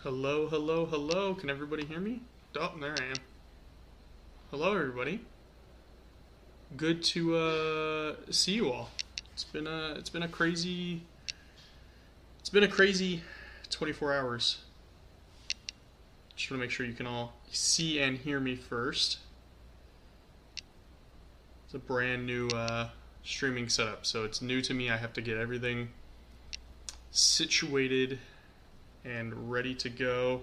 Hello, hello, hello. Can everybody hear me? Oh, there I am. Hello, everybody. Good to see you all. It's been a crazy 24 hours. Just want to make sure you can all see and hear me first. It's a brand new streaming setup, so it's new to me. I have to get everything situated and ready to go.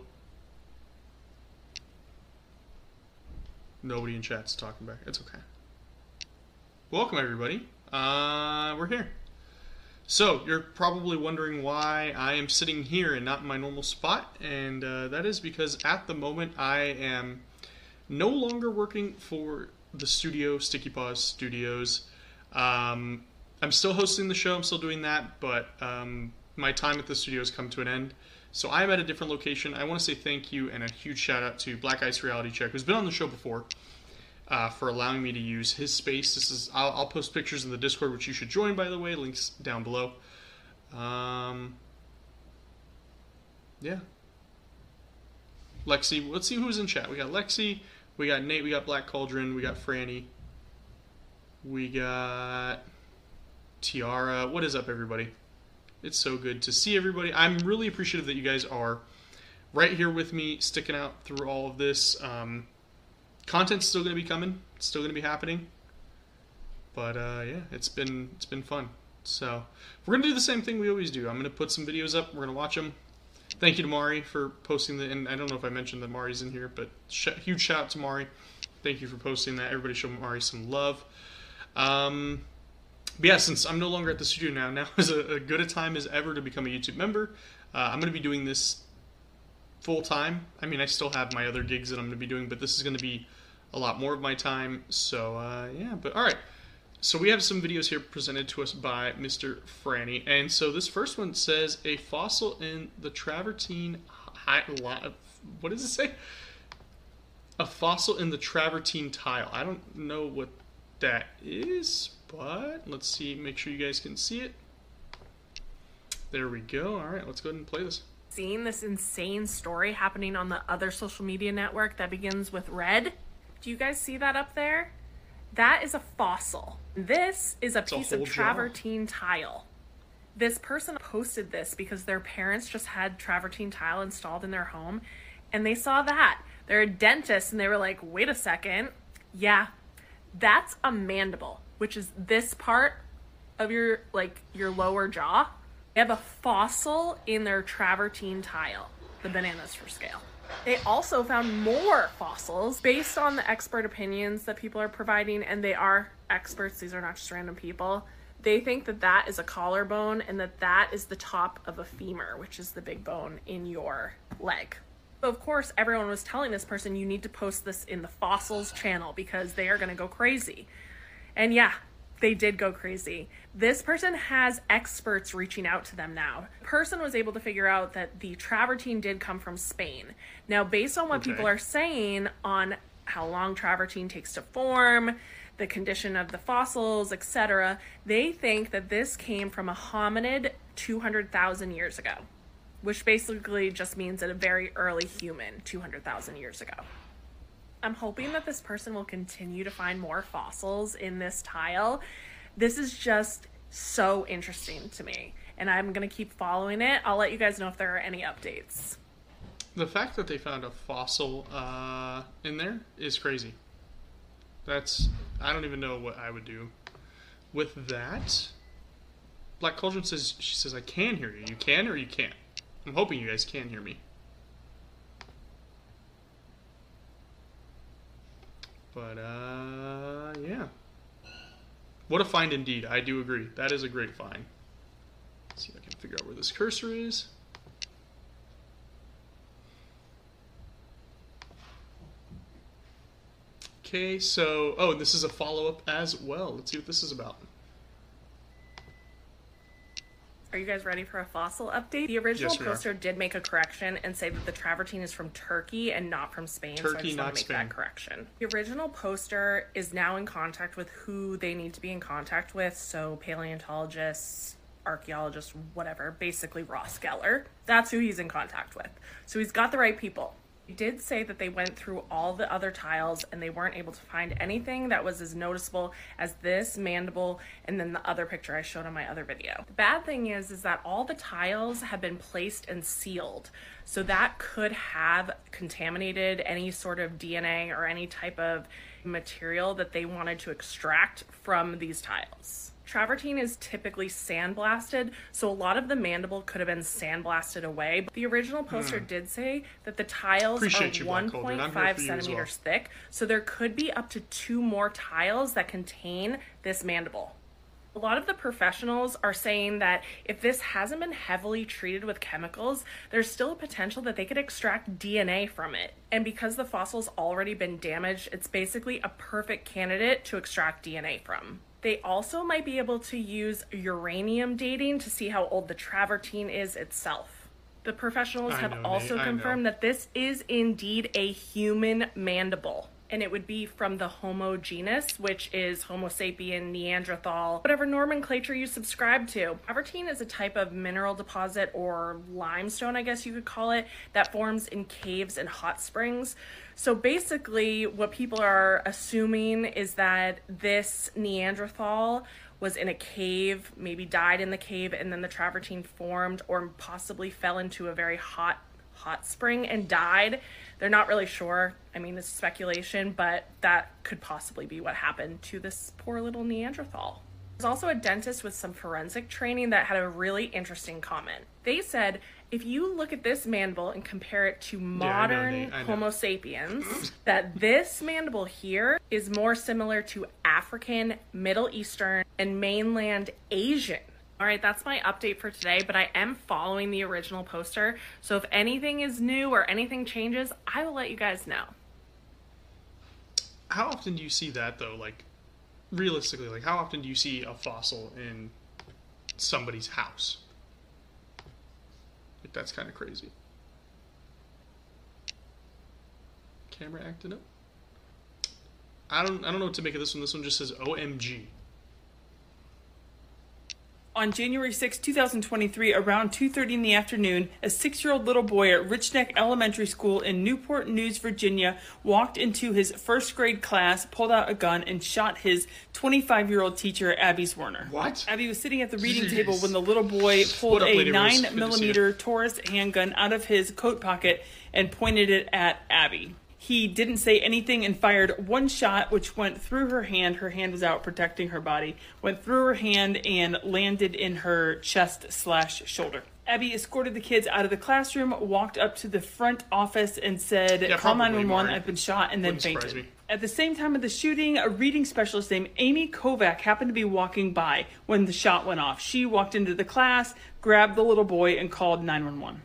Nobody in chat's talking back. It's okay. Welcome, everybody. We're here. So, you're probably wondering why I am sitting here and not in my normal spot, and that is because at the moment I am no longer working for the studio, Sticky Paws Studios. I'm still hosting the show, I'm still doing that, but my time at the studio has come to an end. So I'm at a different location. I want to say thank you and a huge shout out to Black Ice Reality Check, who's been on the show before, for allowing me to use his space. I'll post pictures in the Discord, which you should join, by the way. Links down below. Yeah. Lexi, let's see who's in chat. We got Lexi, we got Nate, we got Black Cauldron, we got Franny, we got Tiara. What is up, everybody? It's so good to see everybody. I'm really appreciative that you guys are right here with me, sticking out through all of this. Content's still going to be coming. It's still going to be happening. But yeah, it's been fun. So we're going to do the same thing we always do. I'm going to put some videos up. We're going to watch them. Thank you to Mari for posting the. And I don't know if I mentioned that Mari's in here, but huge shout out to Mari. Thank you for posting that. Everybody show Mari some love. But yeah, since I'm no longer at the studio now is a good a time as ever to become a YouTube member. I'm going to be doing this full time. I mean, I still have my other gigs that I'm going to be doing, but this is going to be a lot more of my time. So yeah, but all right. So we have some videos here presented to us by Mr. Franny. And so this first one says, a fossil in the travertine... What does it say? A fossil in the travertine tile. I don't know what that is, but let's see. Make sure you guys can see it. There we go. All right, let's go ahead and play this. Seeing this insane story happening on the other social media network that begins with red. Do you guys see that up there? That is a fossil. This is a piece of travertine tile. This person posted this because their parents just had travertine tile installed in their home, and they saw that. They're a dentist, and they were like, wait a second. Yeah, that's a mandible, which is this part of your lower jaw. They have a fossil in their travertine tile, the bananas for scale. They also found more fossils based on the expert opinions that people are providing, and they are experts. These are not just random people. They think that that is a collarbone and that that is the top of a femur, which is the big bone in your leg. So of course, everyone was telling this person, you need to post this in the fossils channel because they are going to go crazy. And yeah, they did go crazy. This person has experts reaching out to them now. The person was able to figure out that the travertine did come from Spain. Now, based on what people are saying on how long travertine takes to form, the condition of the fossils, etc., they think that this came from a hominid 200,000 years ago, which basically just means that a very early human 200,000 years ago. I'm hoping that this person will continue to find more fossils in this tile. This is just so interesting to me, and I'm going to keep following it. I'll let you guys know if there are any updates. The fact that they found a fossil in there is crazy. I don't even know what I would do with that. Black Cauldron says, I can hear you. You can or you can't? I'm hoping you guys can hear me. But, yeah. What a find indeed. I do agree. That is a great find. Let's see if I can figure out where this cursor is. Okay, so... Oh, this is a follow-up as well. Let's see what this is about. Are you guys ready for a fossil update? The original poster did make a correction and say that the travertine is from Turkey and not from Spain. So I just want to make that correction. The original poster is now in contact with who they need to be in contact with. So paleontologists, archaeologist, whatever, basically Ross Geller. That's who he's in contact with. So he's got the right people. He did say that they went through all the other tiles and they weren't able to find anything that was as noticeable as this mandible and then the other picture I showed on my other video. The bad thing is that all the tiles have been placed and sealed. So that could have contaminated any sort of DNA or any type of material that they wanted to extract from these tiles. Travertine is typically sandblasted, so a lot of the mandible could have been sandblasted away. But the original poster did say that the tiles are 1.5 centimeters thick, so there could be up to 2 more tiles that contain this mandible. A lot of the professionals are saying that if this hasn't been heavily treated with chemicals, there's still a potential that they could extract DNA from it. And because the fossil's already been damaged, it's basically a perfect candidate to extract DNA from. They also might be able to use uranium dating to see how old the travertine is itself. The professionals have also confirmed that this is indeed a human mandible. And it would be from the Homo genus, which is Homo sapien, Neanderthal, whatever nomenclature you subscribe to. Travertine is a type of mineral deposit, or limestone, I guess you could call it, that forms in caves and hot springs. So basically, what people are assuming is that this Neanderthal was in a cave, maybe died in the cave, and then the travertine formed or possibly fell into a very hot spring and died. They're not really sure. I mean, this is speculation, but that could possibly be what happened to this poor little Neanderthal. There's also a dentist with some forensic training that had a really interesting comment. They said, if you look at this mandible and compare it to modern Homo sapiens, that this mandible here is more similar to African, Middle Eastern, and mainland Asian. All right, that's my update for today, but I am following the original poster, so if anything is new or anything changes, I will let you guys know. How often do you see that, though? Like, realistically, like, how often do you see a fossil in somebody's house? Like, that's kind of crazy. Camera acting up. I don't know what to make of this one. This one just says OMG. On January 6, 2023, around 2:30 in the afternoon, a 6-year-old little boy at Rich Neck Elementary School in Newport News, Virginia, walked into his first grade class, pulled out a gun, and shot his 25-year-old teacher, Abby Zwerner. What? Abby was sitting at the reading table when the little boy pulled a 9mm Taurus handgun out of his coat pocket and pointed it at Abby. He didn't say anything and fired one shot, which went through her hand. Her hand was out protecting her body. Went through her hand and landed in her chest/shoulder. Abby escorted the kids out of the classroom, walked up to the front office and said, "Call 911, I've been shot," and then fainted. At the same time of the shooting, a reading specialist named Amy Kovac happened to be walking by when the shot went off. She walked into the class, grabbed the little boy, and called 911.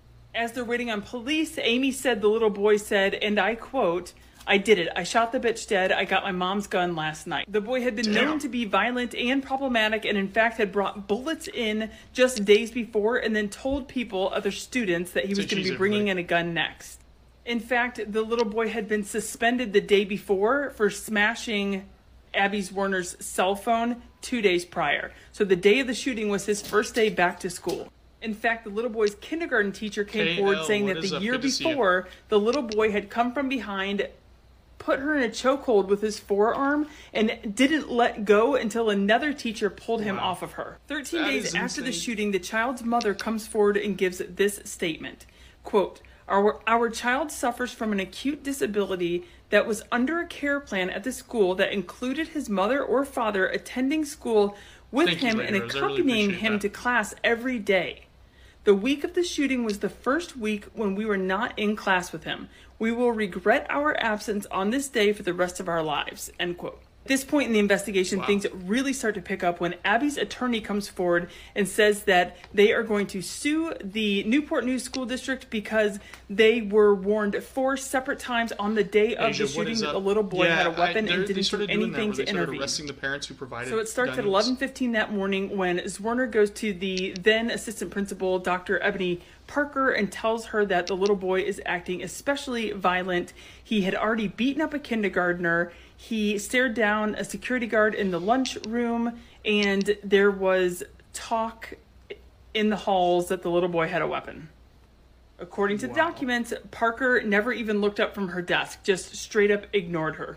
As they're waiting on police, Amy said the little boy said, and I quote, "I did it. I shot the bitch dead. I got my mom's gun last night." The boy had been known to be violent and problematic, and in fact had brought bullets in just days before and then told people, other students, that he was going to be bringing in a gun next. In fact, the little boy had been suspended the day before for smashing Abby Zwerner's cell phone 2 days prior. So the day of the shooting was his first day back to school. In fact, the little boy's kindergarten teacher came forward saying that the year before, the little boy had come from behind, put her in a chokehold with his forearm, and didn't let go until another teacher pulled him off of her. 13 days after the shooting, the child's mother comes forward and gives this statement. Quote, Our child suffers from an acute disability that was under a care plan at the school that included his mother or father attending school with him and accompanying him to class every day. The week of the shooting was the first week when we were not in class with him. We will regret our absence on this day for the rest of our lives." End quote. At this point in the investigation, things really start to pick up when Abby's attorney comes forward and says that they are going to sue the Newport News School District because they were warned 4 separate times on the day of the shooting that the little boy had a weapon and didn't do anything to intervene. Arresting the parents who provided so it starts at 11:15 that morning when Zwerner goes to the then assistant principal, Dr. Ebony Parker, and tells her that the little boy is acting especially violent. He had already beaten up a kindergartner. He stared down a security guard in the lunchroom, and there was talk in the halls that the little boy had a weapon. According to the documents, Parker never even looked up from her desk, just straight up ignored her.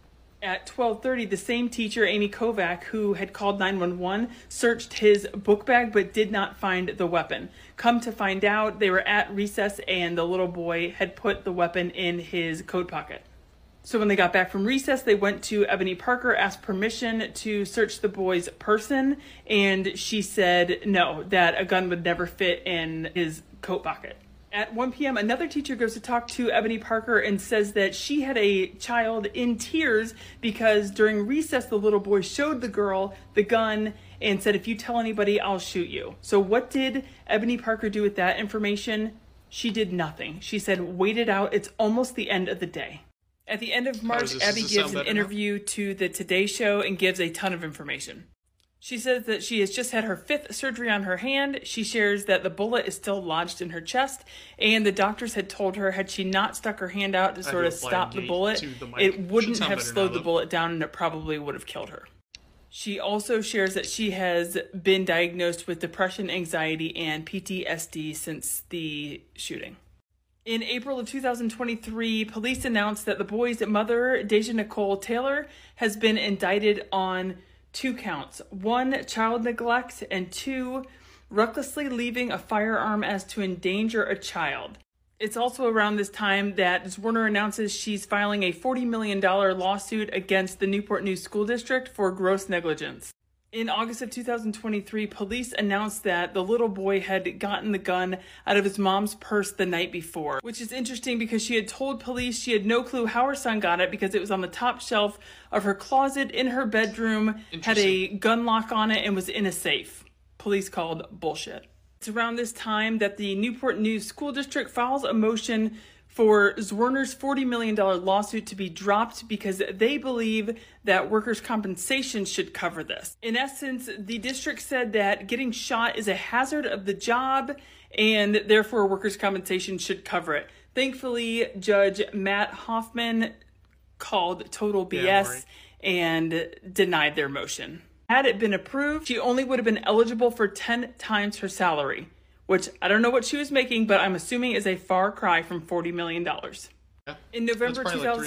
At 12:30, the same teacher, Amy Kovac, who had called 911, searched his book bag but did not find the weapon. Come to find out, they were at recess and the little boy had put the weapon in his coat pocket. So when they got back from recess, they went to Ebony Parker, asked permission to search the boy's person, and she said no, that a gun would never fit in his coat pocket. At 1 p.m., another teacher goes to talk to Ebony Parker and says that she had a child in tears because during recess, the little boy showed the girl the gun and said, if you tell anybody, I'll shoot you. So what did Ebony Parker do with that information? She did nothing. She said, wait it out. It's almost the end of the day. At the end of March, Abby gives an interview to the Today Show and gives a ton of information. She says that she has just had her 5th surgery on her hand. She shares that the bullet is still lodged in her chest, and the doctors had told her had she not stuck her hand out to sort of stop the bullet, it wouldn't have slowed the bullet down and it probably would have killed her. She also shares that she has been diagnosed with depression, anxiety, and PTSD since the shooting. In April of 2023, police announced that the boy's mother, Deja Nicole Taylor, has been indicted on 2 counts. 1, child neglect, and 2, recklessly leaving a firearm as to endanger a child. It's also around this time that Zwerner announces she's filing a $40 million lawsuit against the Newport News School District for gross negligence. In August of 2023, police announced that the little boy had gotten the gun out of his mom's purse the night before, which is interesting because she had told police she had no clue how her son got it because it was on the top shelf of her closet in her bedroom, had a gun lock on it, and was in a safe. Police called bullshit. It's around this time that the Newport News School District files a motion for Zwerner's $40 million lawsuit to be dropped because they believe that workers' compensation should cover this. In essence, the district said that getting shot is a hazard of the job and therefore workers' compensation should cover it. Thankfully, Judge Matt Hoffman called total BS and denied their motion. Had it been approved, she only would have been eligible for 10 times her salary, which I don't know what she was making, but I'm assuming is a far cry from $40 million. Yeah. In November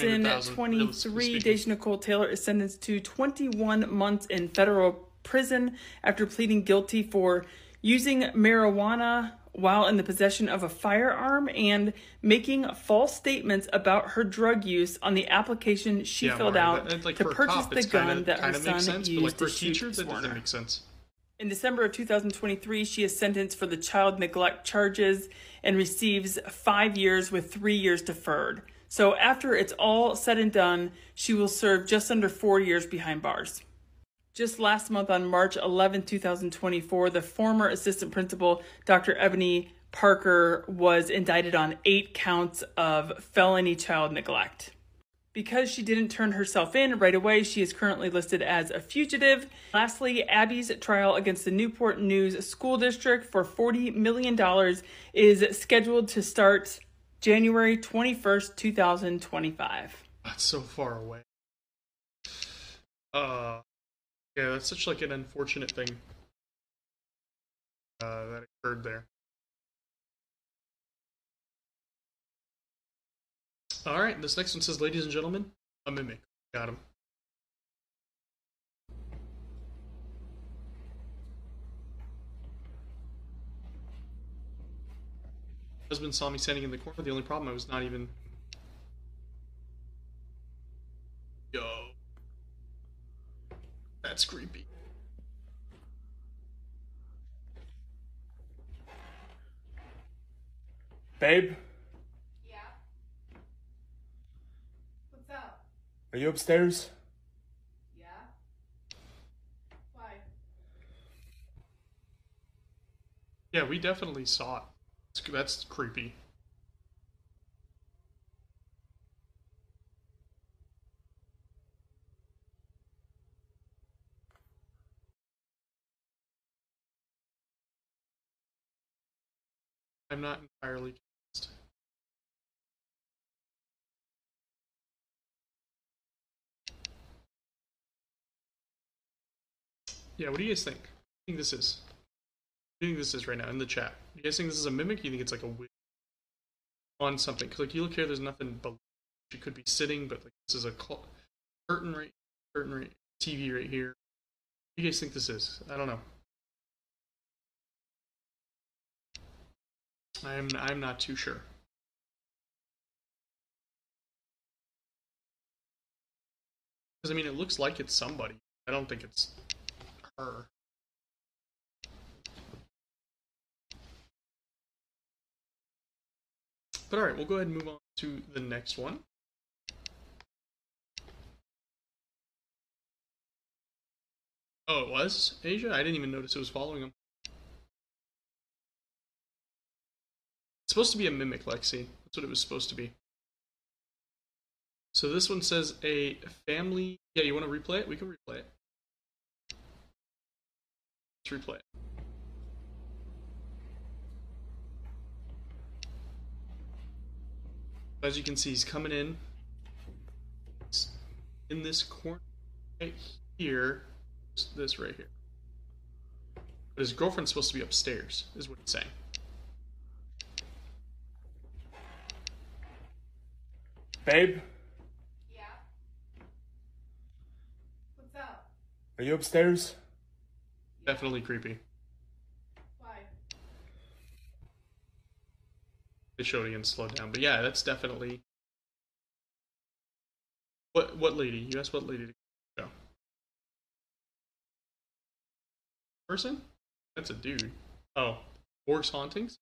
2023, Deja Nicole Taylor is sentenced to 21 months in federal prison after pleading guilty for using marijuana while in the possession of a firearm and making false statements about her drug use on the application she filled out to purchase the gun that her son used to shoot Zwerner. That doesn't make sense. In December of 2023, she is sentenced for the child neglect charges and receives 5 years with 3 years deferred. So after it's all said and done, she will serve just under 4 years behind bars. Just last month on March 11, 2024, the former assistant principal, Dr. Ebony Parker, was indicted on 8 counts of felony child neglect. Because she didn't turn herself in right away, she is currently listed as a fugitive. Lastly, Abby's trial against the Newport News School District for $40 million is scheduled to start January 21st, 2025. That's so far away. Yeah, that's such like an unfortunate thing that occurred there. All right, this next one says, ladies and gentlemen, a mimic. Got him. Husband saw me standing in the corner. The only problem, I was not even... Yo. That's creepy. Babe? Are you upstairs? Yeah. Why? Yeah, we definitely saw it. That's creepy. I'm not entirely convinced. Yeah, what do you guys think? What do you think this is? do you think this is right now in the chat? Do you guys think this is a mimic? Or do you think it's like a wig on something? Because like you look here, there's nothing below. She could be sitting, but like this is a curtain right, TV right here. What do you guys think this is? I don't know. I'm not too sure. Because I mean, it looks like it's somebody. I don't think it's her. But alright, we'll go ahead and move on to the next one. Oh, it was? Asia? I didn't even notice it was following him. It's supposed to be a mimic, Lexi. That's what it was supposed to be. So this one says a family... Yeah, you want to replay it? We can replay it. Let's replay it. As you can see, he's coming in. He's in this corner right here. This right here. But his girlfriend's supposed to be upstairs, is what he's saying. Babe? Yeah? What's up? Are you upstairs? Definitely creepy. Why? They showed it again, slowed down. But yeah, that's definitely... What lady? You asked what lady to go. Person? That's a dude. Oh. Horse hauntings?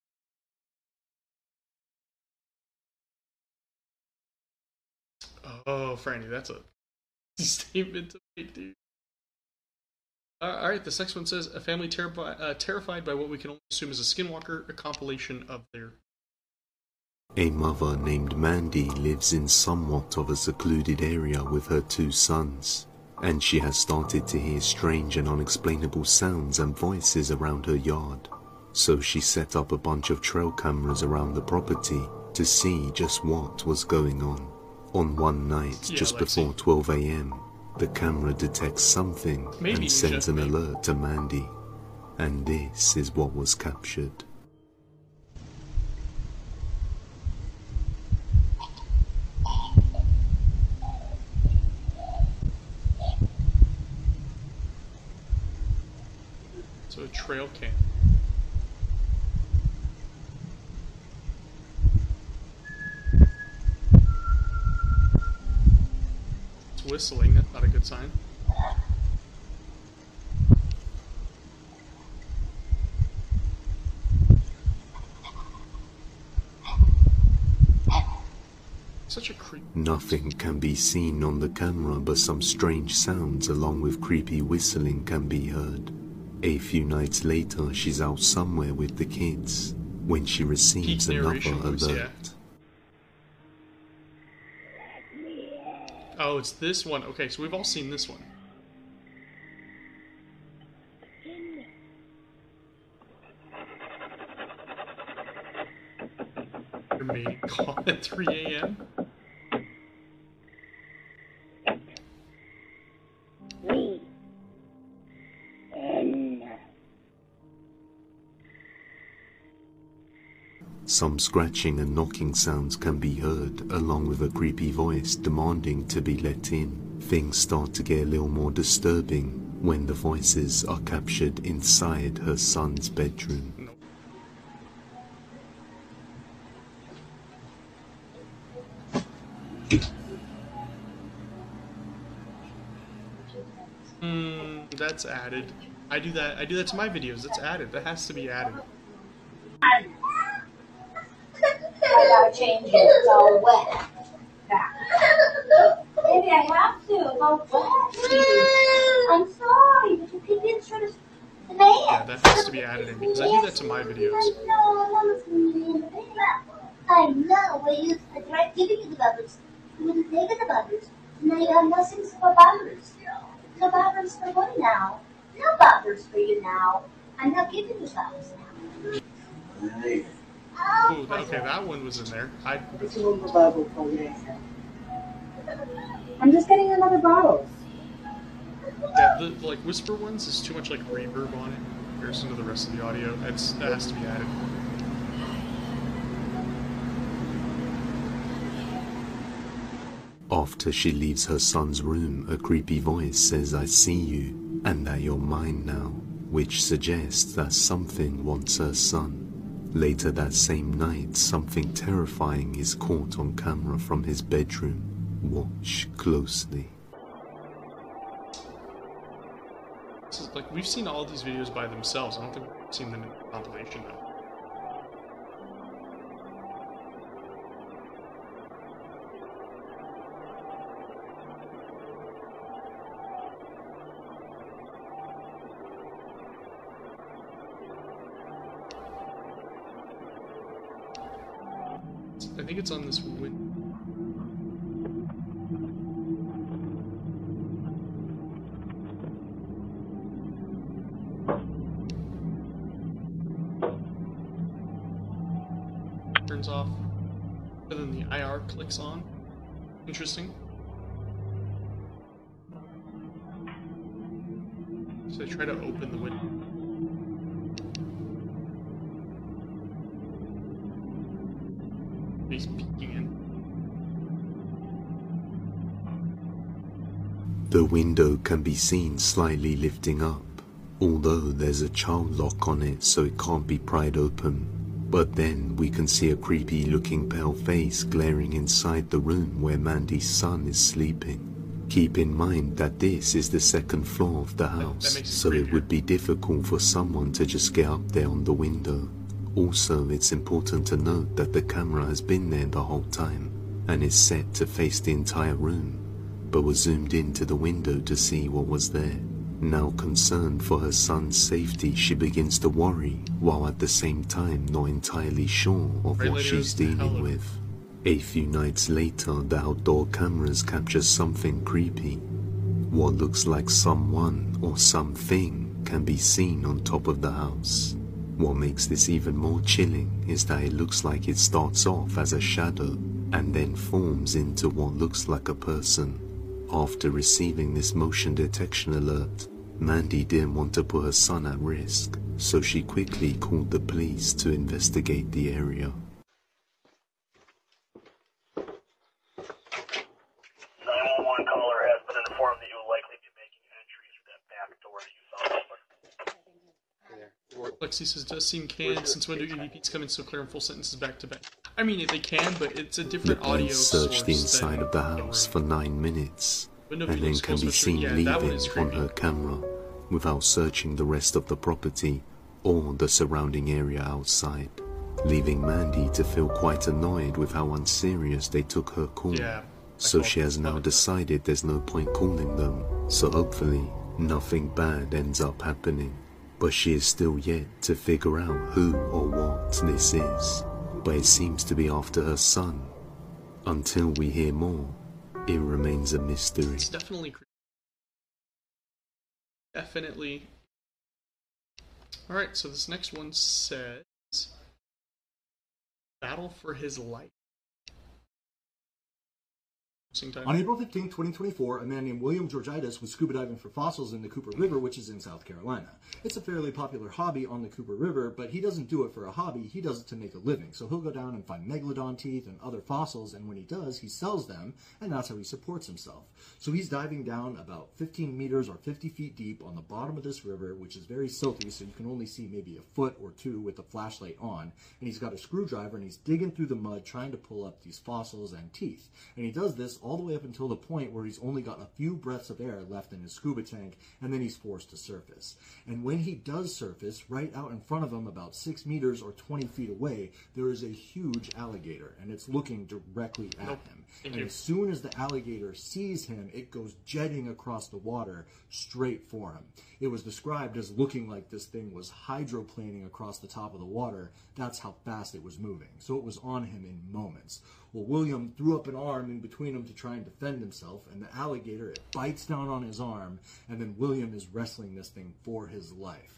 Oh, Franny, that's a statement to make, dude. Alright, the next one says, a family terrified by what we can only assume is a skinwalker, a compilation of their... A mother named Mandy lives in somewhat of a secluded area with her 2 sons, and she has started to hear strange and unexplainable sounds and voices around her yard. So she set up a bunch of trail cameras around the property to see just what was going on. On one night, just before 12 a.m., the camera detects something and sends an alert to Mandy. And this is what was captured. So a trail cam. It's whistling, that's not a good sign. Such a creep. Nothing can be seen on the camera, but some strange sounds along with creepy whistling can be heard. A few nights later, she's out somewhere with the kids when she receives another alert. Oh, it's this one. Okay, so we've all seen this one. Your mating call at 3 a.m.? Some scratching and knocking sounds can be heard, along with a creepy voice demanding to be let in. Things start to get a little more disturbing when the voices are captured inside her son's bedroom. That's added. I do that to my videos. That's added. That has to be added. I gotta change it. It's all wet. Maybe I have to. It's all wet. I'm sorry, but you keep being sort of man. Yeah, that has to be added in because I do that to my videos. I know. I tried giving you the bubbers. You wouldn't take the bubbers. Now you have nothing for bubbers. No bubbers for what now? No bubbers for you now. I'm not giving you bubbers now. Ooh, okay, that one was in there. I'm just getting another bottle. Yeah, the like whisper ones is too much like reverb on it. comparison to the rest of the audio. That has to be added. After she leaves her son's room, a creepy voice says, "I see you, and that you're mine now," which suggests that something wants her son. Later that same night, something terrifying is caught on camera from his bedroom. Watch closely. This is like, we've seen all these videos by themselves. I don't think we've seen them in compilation though. I think it's on this window. Turns off, and then the IR clicks on. Interesting. So I try to open the window. He's peeking in. The window can be seen slightly lifting up, although there's a child lock on it so it can't be pried open. But then we can see a creepy looking pale face glaring inside the room where Mandy's son is sleeping. Keep in mind that this is the second floor of the house, so it would be difficult for someone to just get up there on the window. Also, it's important to note that the camera has been there the whole time and is set to face the entire room, but was zoomed into the window to see what was there. Now concerned for her son's safety, she begins to worry, while at the same time not entirely sure of what she's dealing with. A few nights later, the outdoor cameras capture something creepy. What looks like someone or something can be seen on top of the house. What makes this even more chilling is that it looks like it starts off as a shadow and then forms into what looks like a person. After receiving this motion detection alert, Mandy didn't want to put her son at risk, so she quickly called the police to investigate the area. 911 caller has been informed that you will likely be making entries through that back door that you saw. Lexi says, does seem canned since when do EVPs come in so clear and full sentences back to back? I mean, they can, but it's a different audio source. The police searched the inside of the house for 9 minutes, and then can be seen leaving on her camera without searching the rest of the property or the surrounding area outside, leaving Mandy to feel quite annoyed with how unserious they took her call. So she has now decided there's no point calling them, so hopefully nothing bad ends up happening. But she is still yet to figure out who or what this is. But it seems to be after her son. Until we hear more, it remains a mystery. It's definitely creepy. Definitely. Alright, so this next one says, battle for his life. On April 15, 2024, a man named William Georgitis was scuba diving for fossils in the Cooper River, which is in South Carolina. It's a fairly popular hobby on the Cooper River, but he doesn't do it for a hobby, he does it to make a living. So he'll go down and find megalodon teeth and other fossils, and when he does, he sells them, and that's how he supports himself. So he's diving down about 15 meters or 50 feet deep on the bottom of this river, which is very silty, so you can only see maybe a foot or two with the flashlight on. And he's got a screwdriver, and he's digging through the mud trying to pull up these fossils and teeth. And he does this all the way up until the point where he's only got a few breaths of air left in his scuba tank, and then he's forced to surface. And when he does surface, right out in front of him, about 6 meters or 20 feet away, there is a huge alligator, and it's looking directly at him. And as soon as the alligator sees him, it goes jetting across the water straight for him. It was described as looking like this thing was hydroplaning across the top of the water. That's how fast it was moving. So it was on him in moments. Well, William threw up an arm in between them to try and defend himself, and the alligator, it bites down on his arm, and then William is wrestling this thing for his life.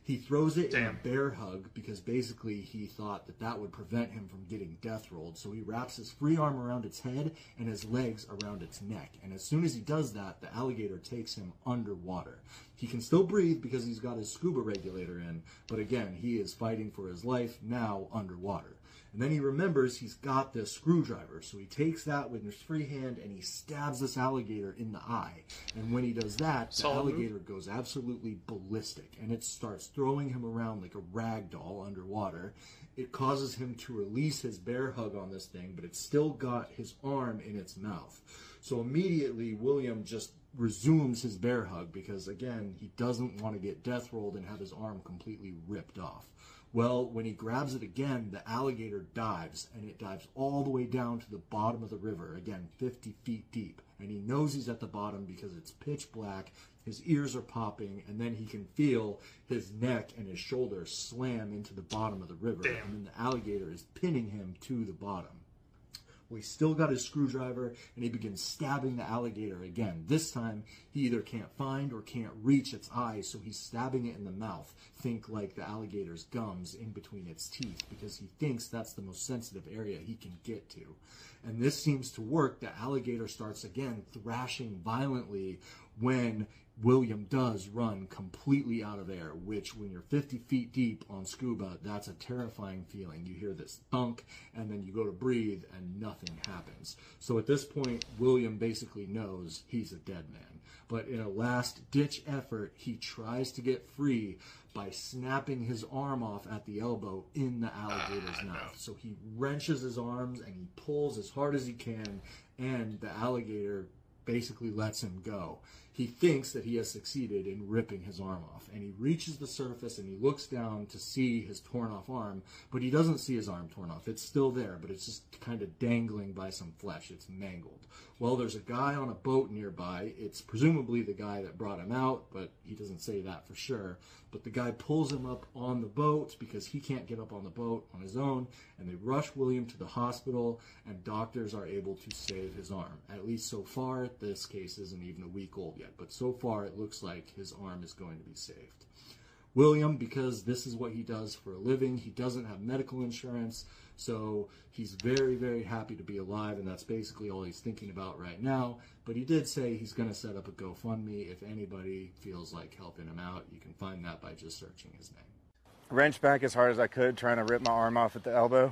He throws it in a bear hug because basically he thought that would prevent him from getting death rolled. So he wraps his free arm around its head and his legs around its neck. And as soon as he does that, the alligator takes him underwater. He can still breathe because he's got his scuba regulator in, but again, he is fighting for his life now underwater. And then he remembers he's got this screwdriver, so he takes that with his free hand and he stabs this alligator in the eye. And when he does that, the alligator goes absolutely ballistic, and it starts throwing him around like a rag doll underwater. It causes him to release his bear hug on this thing, but it's still got his arm in its mouth. So immediately, William just resumes his bear hug because, again, he doesn't want to get death rolled and have his arm completely ripped off. Well, when he grabs it again, the alligator dives, and it dives all the way down to the bottom of the river, again, 50 feet deep. And he knows he's at the bottom because it's pitch black, his ears are popping, and then he can feel his neck and his shoulders slam into the bottom of the river. And then the alligator is pinning him to the bottom. Well, he's still got his screwdriver, and he begins stabbing the alligator again. This time, he either can't find or can't reach its eyes, so he's stabbing it in the mouth. Think like the alligator's gums in between its teeth, because he thinks that's the most sensitive area he can get to. And this seems to work. The alligator starts again thrashing violently when William does run completely out of air, which when you're 50 feet deep on scuba, that's a terrifying feeling. You hear this thunk, and then you go to breathe, and nothing happens. So at this point, William basically knows he's a dead man. But in a last-ditch effort, he tries to get free by snapping his arm off at the elbow in the alligator's mouth. So he wrenches his arms, and he pulls as hard as he can, and the alligator basically lets him go. He thinks that he has succeeded in ripping his arm off, and he reaches the surface and he looks down to see his torn off arm, but he doesn't see his arm torn off. It's still there, but it's just kind of dangling by some flesh. It's mangled. Well, there's a guy on a boat nearby. It's presumably the guy that brought him out, but he doesn't say that for sure. But the guy pulls him up on the boat because he can't get up on the boat on his own, and they rush William to the hospital, and doctors are able to save his arm. At least so far, this case isn't even a week old yet, but so far it looks like his arm is going to be saved. William, because this is what he does for a living, he doesn't have medical insurance, so he's very, very happy to be alive, and that's basically all he's thinking about right now. But he did say he's going to set up a GoFundMe. If anybody feels like helping him out, you can find that by just searching his name. Wrenched back as hard as I could, trying to rip my arm off at the elbow.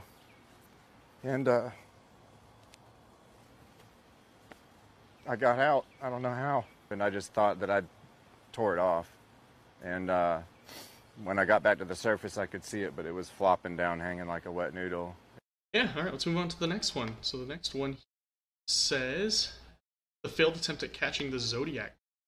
And I got out. I don't know how. And I just thought that I'd tore it off. And when I got back to the surface, I could see it, but it was flopping down, hanging like a wet noodle. Yeah, all right, let's move on to the next one. So the next one says, the failed attempt at catching the Zodiac.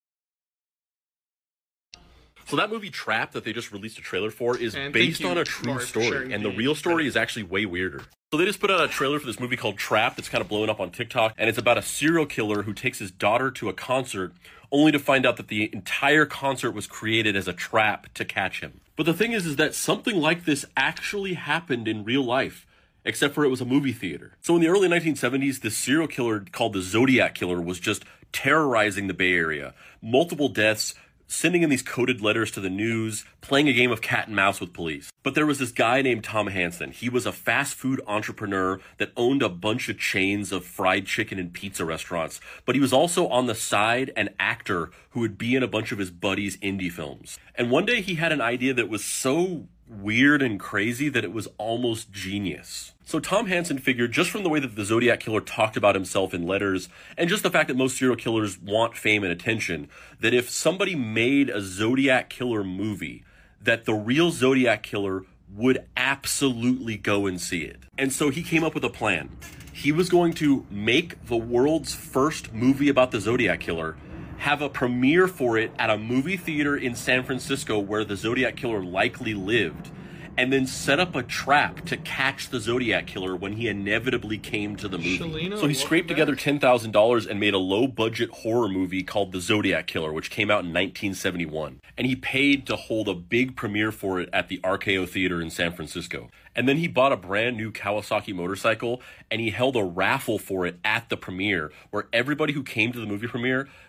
So that movie Trap that they just released a trailer for is based on a true story, and the real story is actually way weirder. So they just put out a trailer for this movie called Trap that's kind of blowing up on TikTok, and it's about a serial killer who takes his daughter to a concert only to find out that the entire concert was created as a trap to catch him. But the thing is that something like this actually happened in real life, except for it was a movie theater. So in the early 1970s, this serial killer called the Zodiac Killer was just terrorizing the Bay Area. Multiple deaths, sending in these coded letters to the news, playing a game of cat and mouse with police. But there was this guy named Tom Hansen. He was a fast food entrepreneur that owned a bunch of chains of fried chicken and pizza restaurants. But he was also on the side an actor who would be in a bunch of his buddies' indie films. And one day he had an idea that was so weird and crazy that it was almost genius. So Tom Hansen figured, just from the way that the Zodiac Killer talked about himself in letters, and just the fact that most serial killers want fame and attention, that if somebody made a Zodiac Killer movie, that the real Zodiac Killer would absolutely go and see it. And so he came up with a plan. He was going to make the world's first movie about the Zodiac Killer, have a premiere for it at a movie theater in San Francisco where the Zodiac Killer likely lived, and then set up a trap to catch the Zodiac Killer when he inevitably came to the movie. Shalina, so he scraped together $10,000 and made a low-budget horror movie called The Zodiac Killer, which came out in 1971. And he paid to hold a big premiere for it at the RKO Theater in San Francisco. And then he bought a brand new Kawasaki motorcycle, and he held a raffle for it at the premiere, where everybody who came to the movie premiere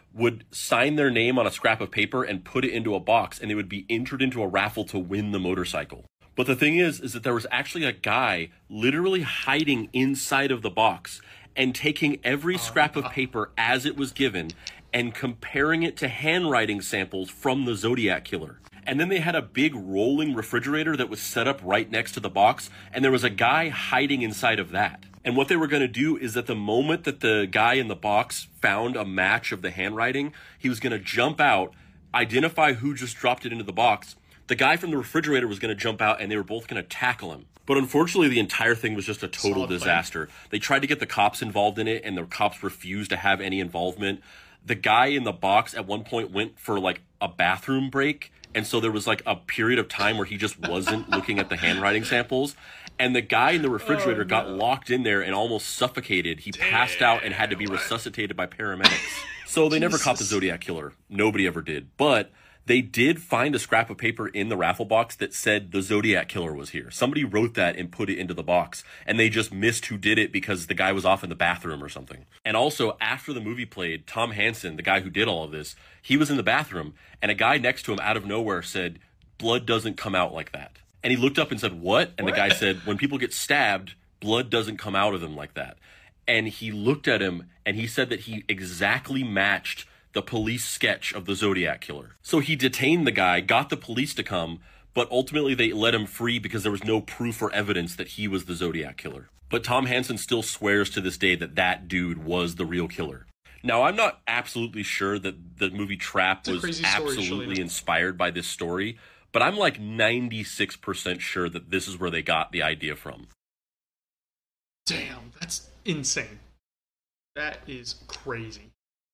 would sign their name on a scrap of paper and put it into a box, and they would be entered into a raffle to win the motorcycle. But the thing is that there was actually a guy literally hiding inside of the box and taking every scrap of paper as it was given and comparing it to handwriting samples from the Zodiac Killer. And then they had a big rolling refrigerator that was set up right next to the box, and there was a guy hiding inside of that. And what they were going to do is that the moment that the guy in the box found a match of the handwriting, he was going to jump out, identify who just dropped it into the box. The guy from the refrigerator was going to jump out, and they were both going to tackle him. But unfortunately, the entire thing was just a total disaster. They tried to get the cops involved in it, and the cops refused to have any involvement. The guy in the box at one point went for like a bathroom break, and so there was like a period of time where he just wasn't looking at the handwriting samples. And the guy in the refrigerator got locked in there and almost suffocated. He passed out and had to be resuscitated by paramedics. So they never caught the Zodiac Killer. Nobody ever did. But they did find a scrap of paper in the raffle box that said the Zodiac Killer was here. Somebody wrote that and put it into the box. And they just missed who did it because the guy was off in the bathroom or something. And also, after the movie played, Tom Hansen, the guy who did all of this, he was in the bathroom. And a guy next to him out of nowhere said, "Blood doesn't come out like that." And he looked up and said, "What?" And the guy said, "When people get stabbed, blood doesn't come out of them like that." And he looked at him and he said that he exactly matched the police sketch of the Zodiac Killer. So he detained the guy, got the police to come, but ultimately they let him free because there was no proof or evidence that he was the Zodiac Killer. But Tom Hansen still swears to this day that that dude was the real killer. Now, I'm not absolutely sure that the movie Trap was absolutely inspired by this story, but I'm like 96% sure that this is where they got the idea from. Damn, that's insane. That is crazy.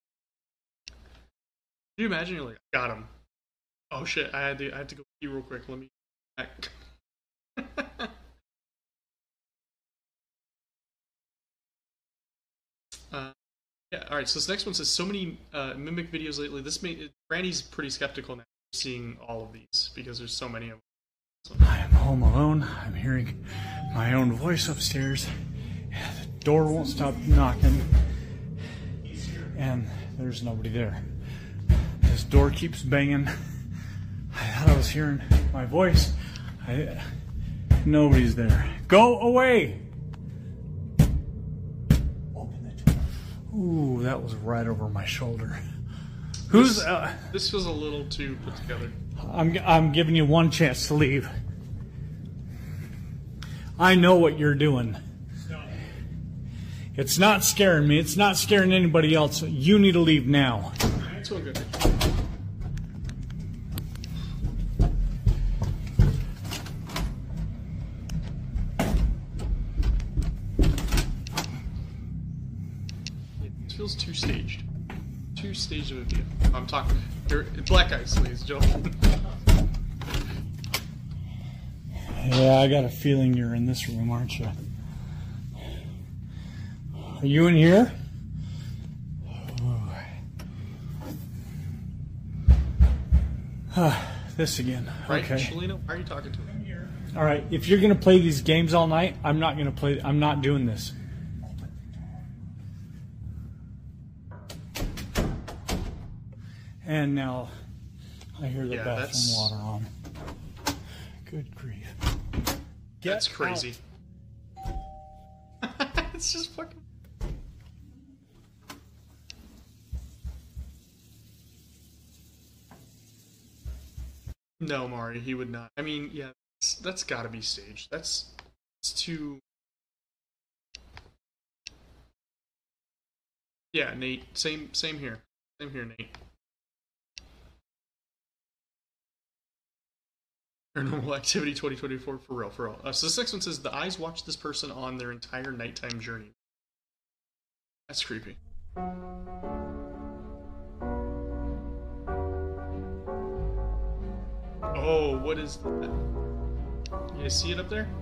Can you imagine? You're like, got him. Oh shit, I had to go pee real quick. Let me back. Yeah, alright, so this next one says, so many Mimic videos lately. Granny's pretty skeptical now seeing all of these because there's so many of them. I am home alone. I'm hearing my own voice upstairs. The door won't stop knocking. And there's nobody there. This door keeps banging. I thought I was hearing my voice. Nobody's there. Go away! Ooh, that was right over my shoulder. Who's this was a little too put together. I'm giving you one chance to leave. I know what you're doing. It's not scaring me. It's not scaring anybody else. You need to leave now. It's all good. Feels two-staged. Two-staged of a video. I'm talking... Black Ice, ladies and gentlemen. Yeah, I got a feeling you're in this room, aren't you? Are you in here? This again. Right, okay. Shalina, why are you talking to me? All right, if you're going to play these games all night, I'm not going to play... I'm not doing this. And now I hear the bathroom water on. Good grief. That's crazy. It's just fucking... No, Mari, he would not. I mean, yeah, that's gotta be staged. It's too... Yeah, Nate, same here. Same here, Nate. Paranormal Activity 2024, for real, for real. So this next one says, the eyes watch this person on their entire nighttime journey. That's creepy. Oh, what is that? You guys see it up there?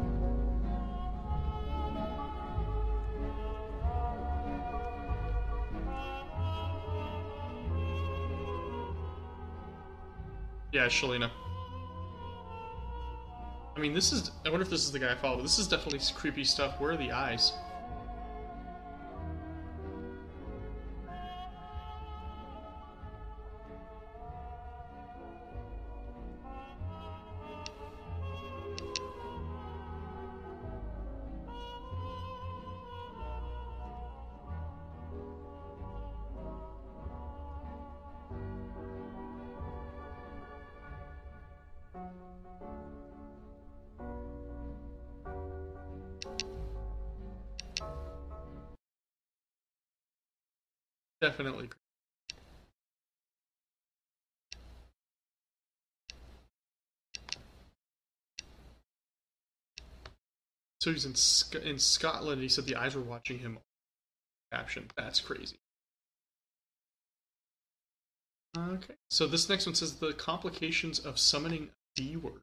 Yeah, Shalina. I mean, this is... I wonder if this is the guy I follow. This is definitely creepy stuff. Where are the eyes? Definitely. So he's in Scotland. He said the eyes were watching him. Caption. That's crazy. Okay. So this next one says the complications of summoning a D word.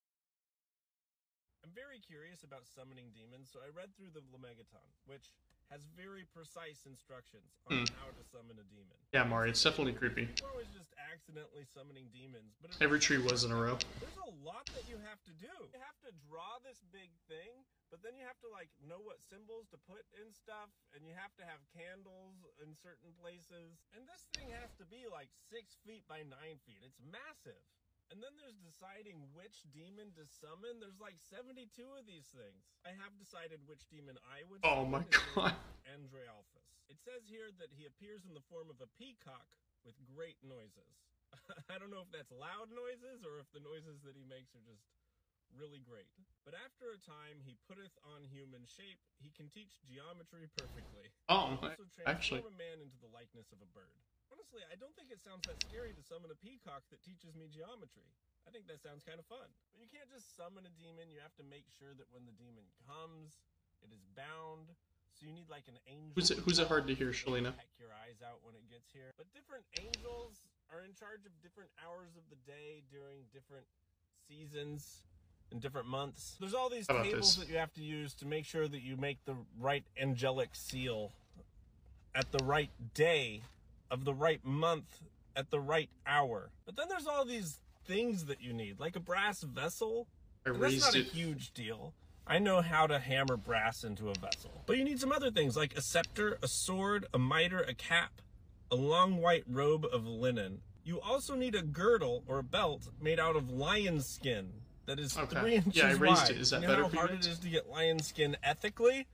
I'm very curious about summoning demons, so I read through the Lemegeton, which has very precise instructions on how to summon a demon. Yeah, Mari, it's definitely creepy. We're always just accidentally summoning demons, but every tree was in a row. There's a lot that you have to do. You have to draw this big thing, but then you have to like know what symbols to put in stuff, and you have to have candles in certain places. And this thing has to be like 6 feet by 9 feet. It's massive. And then there's deciding which demon to summon. There's like 72 of these things. I have decided which demon I would summon. Oh my god. Andrealphus. It says here that he appears in the form of a peacock with great noises. I don't know if that's loud noises or if the noises that he makes are just really great. But after a time he putteth on human shape, he can teach geometry perfectly. Oh, also actually. Transform a man into the likeness of a bird. Honestly, I don't think it sounds that scary to summon a peacock that teaches me geometry. I think that sounds kind of fun. But you can't just summon a demon. You have to make sure that when the demon comes, it is bound. So you need like an angel. Who's it hard to hear, Shalina? Peck your eyes out when it gets here. But different angels are in charge of different hours of the day during different seasons and different months. There's all these tables that you have to use to make sure that you make the right angelic seal at the right day of the right month at the right hour. But then there's all these things that you need, like a brass vessel. That's not a huge deal. I know how to hammer brass into a vessel. But you need some other things, like a scepter, a sword, a mitre, a cap, a long white robe of linen. You also need a girdle or a belt made out of lion skin that is 3 inches I raised wide. it. Is that you better know for how hard it is to get lion skin ethically?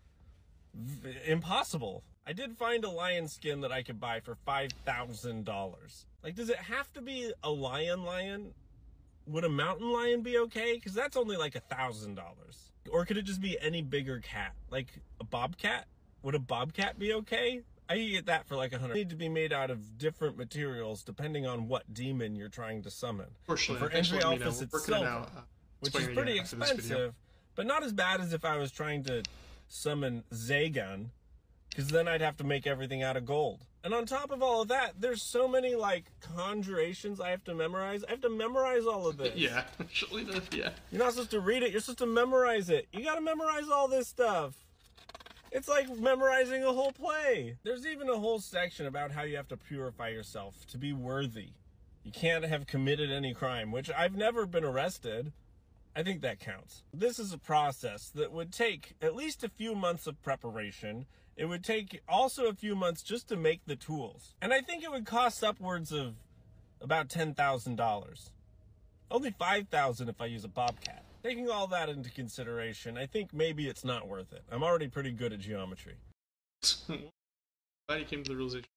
Impossible. I did find a lion skin that I could buy for $5,000. Like, does it have to be a lion? Would a mountain lion be okay? Because that's only like $1,000. Or could it just be any bigger cat? Like a bobcat? Would a bobcat be okay? I could get that for like $100. They need to be made out of different materials depending on what demon you're trying to summon. For Andrealphus, it's silver, which is pretty expensive, but not as bad as if I was trying to summon Zagan, because then I'd have to make everything out of gold. And on top of all of that, there's so many like conjurations I have to memorize. I have to memorize all of this. Yeah, actually, yeah. You're not supposed to read it. You're supposed to memorize it. You gotta memorize all this stuff. It's like memorizing a whole play. There's even a whole section about how you have to purify yourself to be worthy. You can't have committed any crime, which I've never been arrested. I think that counts. This is a process that would take at least a few months of preparation. It would take also a few months just to make the tools. And I think it would cost upwards of about $10,000. Only $5,000 if I use a bobcat. Taking all that into consideration, I think maybe it's not worth it. I'm already pretty good at geometry. Glad you came to the realization.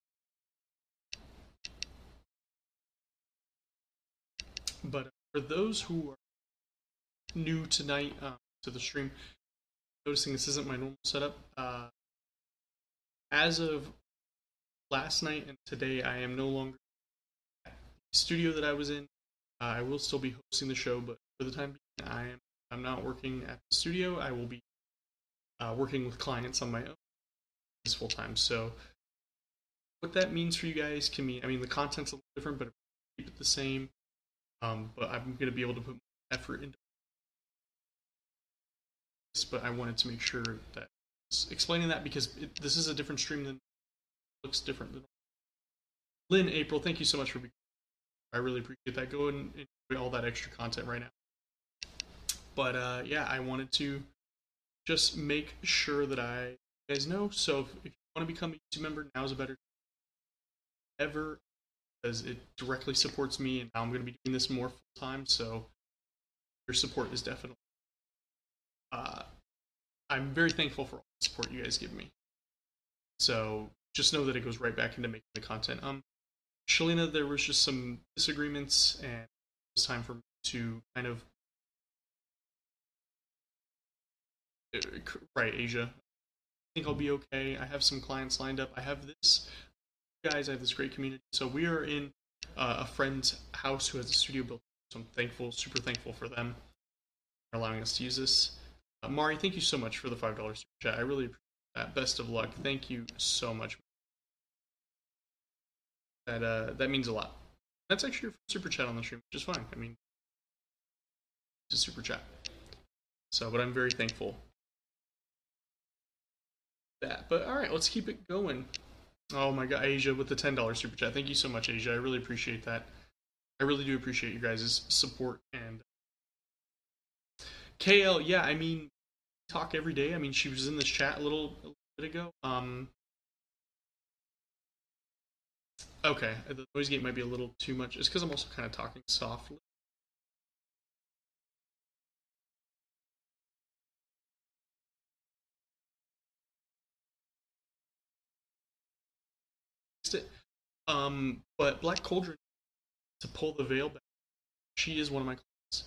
But for those who are new tonight to the stream, noticing this isn't my normal setup, as of last night and today, I am no longer at the studio that I was in. I will still be hosting the show, but for the time being, I'm not working at the studio. I will be working with clients on my own this full time. So what that means for you guys can mean, I mean, the content's a little different, but keep it the same. But I'm going to be able to put more effort into this. But I wanted to make sure that explaining that, because this is a different stream than looks different than Lynn. April, thank you so much for being. I really appreciate that. Go and enjoy all that extra content right now. But yeah, I wanted to just make sure that you guys know. So if you want to become a YouTube member, now is a better time ever, because it directly supports me, and now I'm going to be doing this more full time. So your support is definitely. I'm very thankful for all the support you guys give me. So just know that it goes right back into making the content. Shalina, there was just some disagreements, and it was time for me to kind of right, Asia. I think I'll be okay. I have some clients lined up. I have this guys. I have this great community. So we are in a friend's house who has a studio built. So I'm thankful, super thankful for them for allowing us to use this. Mari, thank you so much for the $5 super chat. I really appreciate that. Best of luck. Thank you so much. That means a lot. That's actually your first super chat on the stream, which is fine. I mean, it's a super chat. So, but I'm very thankful for that. But all right, let's keep it going. Oh my God, Asia with the $10 super chat. Thank you so much, Asia. I really appreciate that. I really do appreciate you guys' support. And KL, yeah, I mean, talk every day. I mean, she was in this chat a little bit ago. Okay, the noise gate might be a little too much. It's because I'm also kind of talking softly. But Black Cauldron, to pull the veil back, she is one of my clients.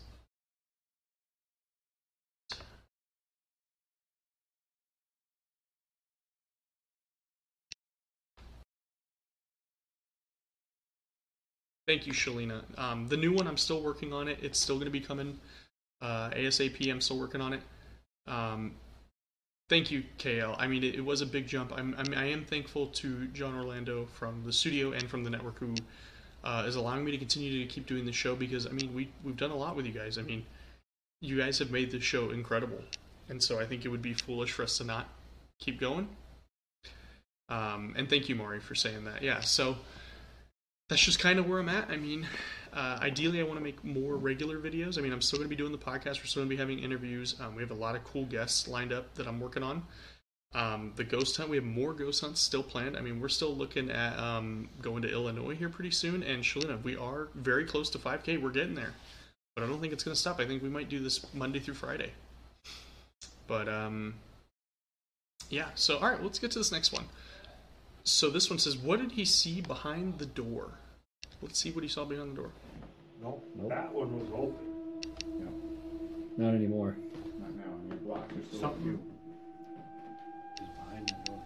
Thank you, Shalina. The new one, I'm still working on it. It's still going to be coming ASAP. I'm still working on it. Thank you, KL. I mean, it was a big jump. I am thankful to John Orlando from the studio and from the network who is allowing me to continue to keep doing the show because, I mean, we've done a lot with you guys. I mean, you guys have made this show incredible. And so I think it would be foolish for us to not keep going. And thank you, Maury, for saying that. Yeah, so that's just kind of where I'm at. I mean, ideally, I want to make more regular videos. I mean, I'm still going to be doing the podcast. We're still going to be having interviews. We have a lot of cool guests lined up that I'm working on. The ghost hunt, we have more ghost hunts still planned. I mean, we're still looking at going to Illinois here pretty soon. And Shalina, we are very close to 5K. We're getting there. But I don't think it's going to stop. I think we might do this Monday through Friday. But, yeah. So, all right, let's get to this next one. So this one says, what did he see behind the door? Let's see what he saw behind the door. Nope. That one was open. Yeah. Not anymore. Not now. You're blocked. There's something is behind that door.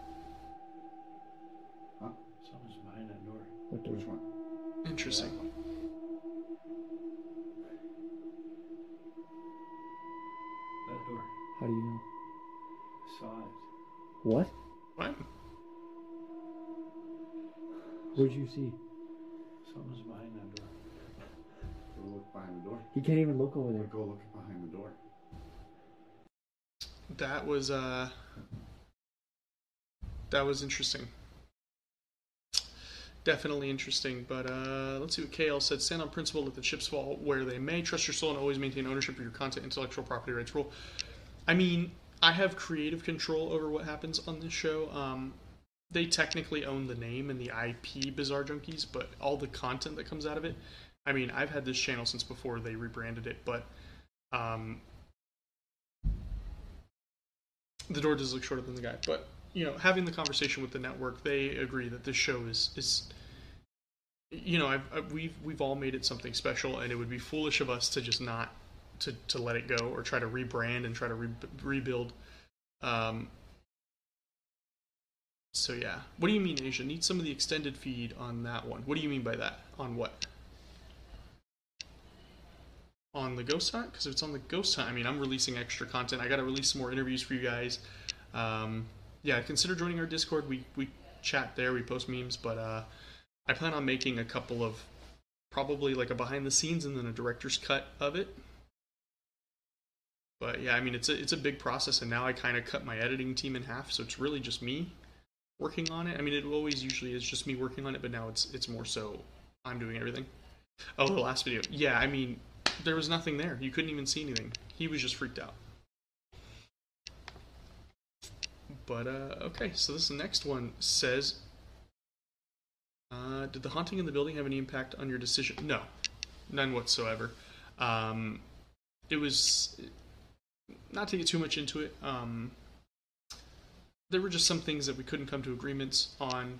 Huh? Something's behind that door. What door? Which one? Interesting. That door. How do you know? I saw it. What? What? What did you see? Something's behind that door. Go look behind the door. He can't even look over there. Go look behind the door. That was interesting. Definitely interesting, but let's see what KL said. Stand on principle, let the chips fall where they may. Trust your soul and always maintain ownership of your content, intellectual property rights rule. I mean, I have creative control over what happens on this show. They technically own the name and the IP Bizarre Junkies, but all the content that comes out of it, I mean, I've had this channel since before they rebranded it, but the door does look shorter than the guy. But, you know, having the conversation with the network, they agree that this show is you know, we've all made it something special, and it would be foolish of us to just not to let it go or try to rebrand and try to rebuild. So yeah, what do you mean, Asia? Need some of the extended feed on that one. What do you mean by that? On what? On the ghost hunt? Because if it's on the ghost hunt, I mean, I'm releasing extra content. I got to release some more interviews for you guys. Yeah, consider joining our Discord. We chat there. We post memes, but I plan on making a couple of probably like a behind the scenes and then a director's cut of it. But yeah, I mean, it's a big process, and now I kind of cut my editing team in half, so it's really just me working on it. I mean, it always usually is just me working on it, but now it's more so I'm doing everything. Oh, the last video. Yeah, I mean, there was nothing there. You couldn't even see anything. He was just freaked out. But, okay, so this next one says, did the haunting in the building have any impact on your decision? No, none whatsoever. It was, not to get too much into it, there were just some things that we couldn't come to agreements on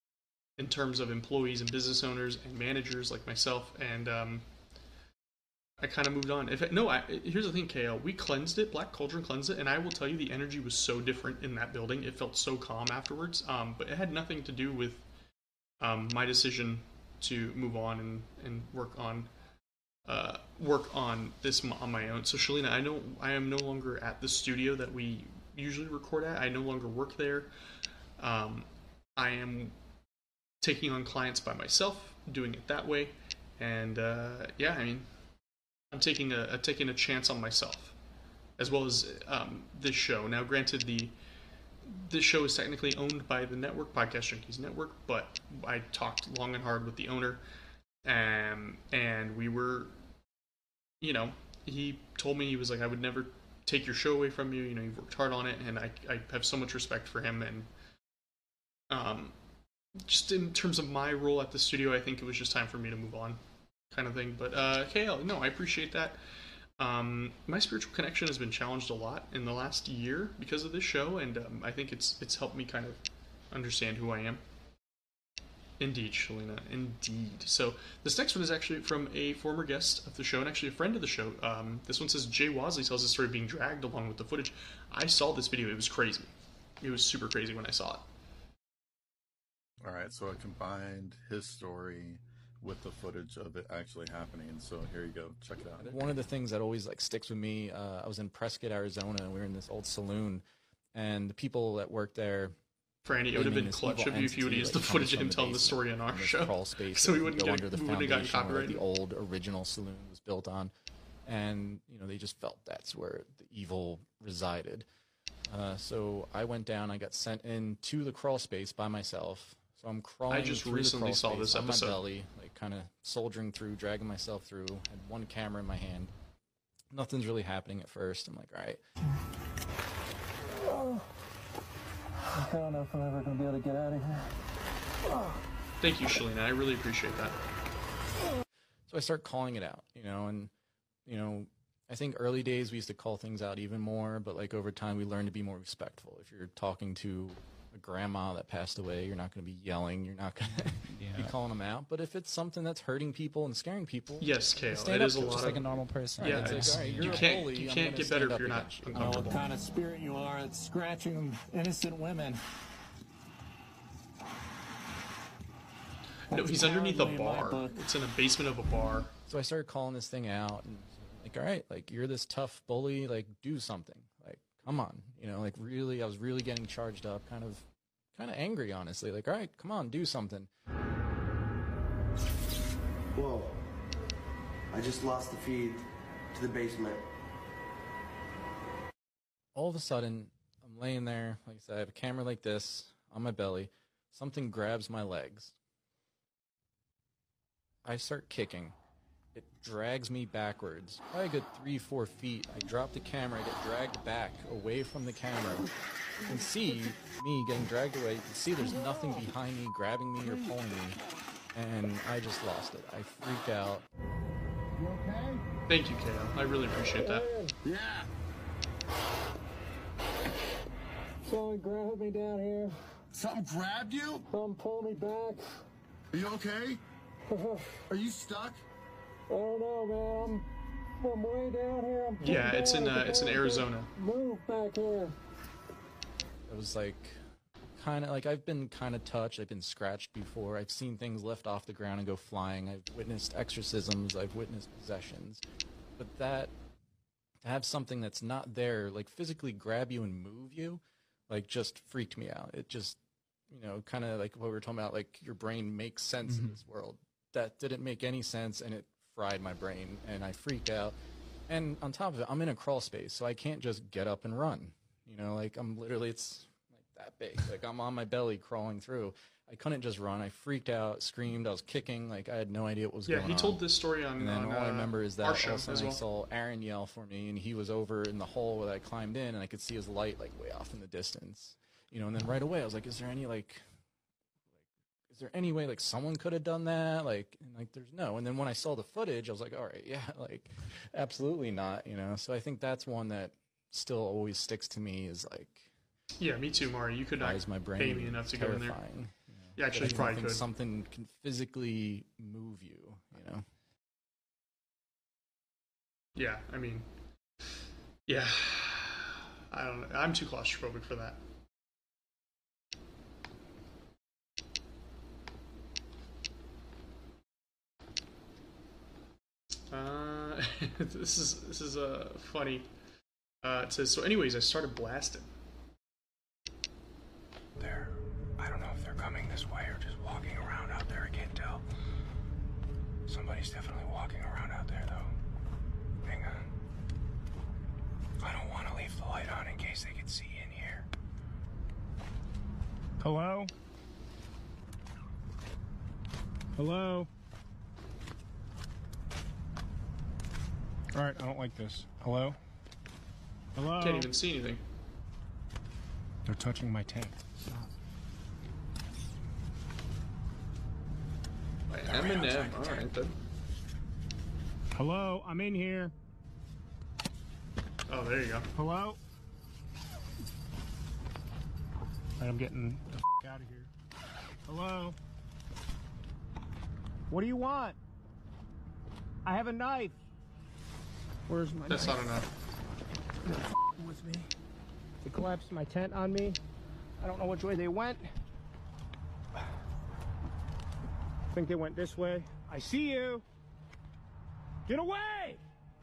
in terms of employees and business owners and managers like myself, and I kind of moved on. Here's the thing, KL. We cleansed it. Black Cauldron cleansed it, and I will tell you, the energy was so different in that building. It felt so calm afterwards. But it had nothing to do with my decision to move on and work on this on my own. So Shalina, I am no longer at the studio that we usually record at. I no longer work there. I am taking on clients by myself, doing it that way, and I'm taking a chance on myself, as well as this show. Now, granted, this show is technically owned by the network, Podcast Junkies Network, but I talked long and hard with the owner, and we were, he told me, he was like, I would never take your show away from you. You've worked hard on it, and I have so much respect for him. And just in terms of my role at the studio, I think it was just time for me to move on, kind of thing. But KL, no, I appreciate that. My spiritual connection has been challenged a lot in the last year because of this show, and I think it's helped me kind of understand who I am. Indeed, Shalina, indeed. So this next one is actually from a former guest of the show and actually a friend of the show. This one says, Jay Wasley tells the story of being dragged along with the footage. I saw this video. It was crazy. It was super crazy when I saw it. All right, so I combined his story with the footage of it actually happening, and so here you go. Check it out. One of the things that always sticks with me, I was in Prescott, Arizona, and we were in this old saloon, and the people that worked there, Franny, it would have been clutch of you if you would have used the footage of him telling the story on our show. Crawl space so we wouldn't go get under the we wouldn't have gotten foundation where copyrighted. the old original saloon was built on, and they just felt that's where the evil resided. So I went down. I got sent into the crawl space by myself. So I'm crawling. I just through recently the saw crawl this space episode. on my belly, kind of soldiering through, dragging myself through. Had one camera in my hand. Nothing's really happening at first. I'm like, all right. I don't know if I'm ever going to be able to get out of here. Thank you, Shalina. I really appreciate that. So I start calling it out, and I think early days we used to call things out even more, but over time we learned to be more respectful. If you're talking to a grandma that passed away, you're not going to be yelling, you're not going to be calling them out. But if it's something that's hurting people and scaring people, yes, Kale, stand it up is a to lot just of like a normal person. Yeah, it's like, all right, you can't get better if you're not uncomfortable. What kind of spirit you are that's scratching innocent women. No, he's underneath a bar. It's in a basement of a bar. So I started calling this thing out, and all right, you're this tough bully, do something. Come on, really, I was really getting charged up, kind of angry, honestly. All right, come on, do something. Whoa. I just lost the feed to the basement. All of a sudden, I'm laying there, like I said, I have a camera like this on my belly. Something grabs my legs. I start kicking. It drags me backwards. Probably a good 3-4 feet. I drop the camera, I get dragged back away from the camera. You can see me getting dragged away. You can see there's nothing behind me grabbing me or pulling me. And I just lost it. I freak out. You okay? Thank you, Kale. I really appreciate that. Yeah. Someone grabbed me down here. Something grabbed you? Someone pulled me back. Are you okay? Are you stuck? I don't know, man. I'm way down here. I'm Yeah, it's in Arizona. Move back here. It was kind of I've been kind of touched. I've been scratched before. I've seen things lift off the ground and go flying. I've witnessed exorcisms. I've witnessed possessions. But to have something that's not there, physically grab you and move you, just freaked me out. It just, kind of like what we were talking about, your brain makes sense in this world. That didn't make any sense, and it fried my brain, and I freaked out. And on top of it, I'm in a crawl space, so I can't just get up and run. I'm literally, it's that big. I'm on my belly crawling through. I couldn't just run. I freaked out, screamed. I was kicking. I had no idea what was going on. Yeah, he told this story on. And then all I remember is that our show all of a sudden as well. I saw Aaron yell for me, and he was over in the hole where I climbed in, and I could see his light way off in the distance. And then right away I was like, is there any way someone could have done that? There's no. And then when I saw the footage, I was like, all right, yeah, absolutely not. So I think that's one that still always sticks to me is Yeah, me too, Mari. You could not my brain pay me enough to go in there. Yeah, actually, you probably could. Something can physically move you. Yeah, I mean, yeah, I don't know. I'm too claustrophobic for that. This is funny. It says, so anyways, I started blasting. I don't know if they're coming this way or just walking around out there. I can't tell. Somebody's definitely walking around out there, though. Hang on. I don't want to leave the light on in case they can see in here. Hello? Hello? Alright, I don't like this. Hello? Hello? Can't even see anything. They're touching my tent. Stop. Eminem. Alright then. Hello, I'm in here. Oh, there you go. Hello? Alright, I'm getting the f out of here. Hello? What do you want? I have a knife. Where's my That's knife? not enough. They're f***ing with me. They collapsed my tent on me. I don't know which way they went. I think they went this way. I see you. Get away!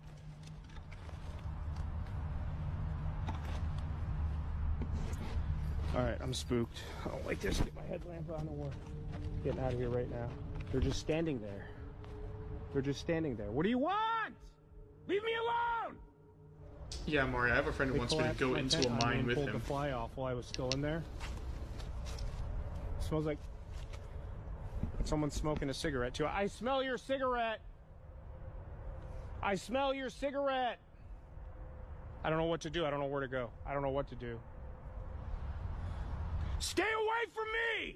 Alright, I'm spooked. I don't like this. Get my headlamp on and we're getting out of here right now. They're just standing there. They're just standing there. What do you want? Leave me alone! Yeah, Mario, I have a friend who wants me to go into a mine with pulled him. The fly off while I was still in there. It smells like someone's smoking a cigarette too. I smell your cigarette. I smell your cigarette. I don't know what to do. I don't know where to go. I don't know what to do. Stay away from me!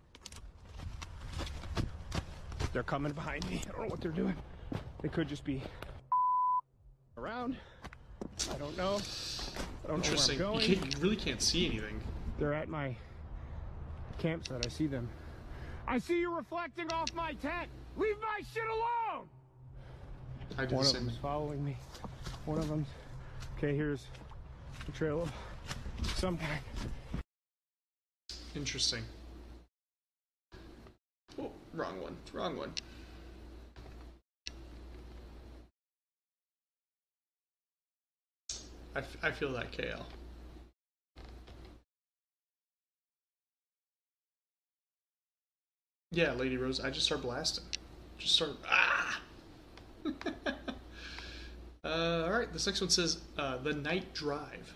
They're coming behind me. I don't know what they're doing. They could just be around. I don't know. I don't know where I'm going. You really can't see anything. They're at my campsite. I see them. I see you reflecting off my tent. Leave my shit alone! One of them's following me. One of them's... Okay, here's the trail of some kind. Interesting. Oh, wrong one. Wrong one. I feel that, KL. Yeah, Lady Rose, I just start blasting. Just start... Ah! Alright, this next one says, The Night Drive.